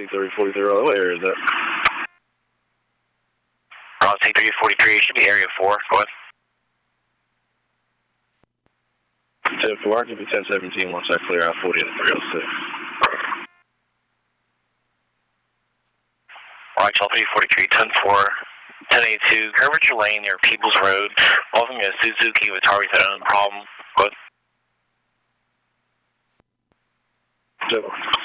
T343, what area is that? T343, should be area 4, go ahead. 10-4, give me 1017 once I clear out 40 and 306. Alright, 343, 10-4, 1082, curvature lane near Peoples Road, involving a Suzuki with Atari's own problem, go ahead.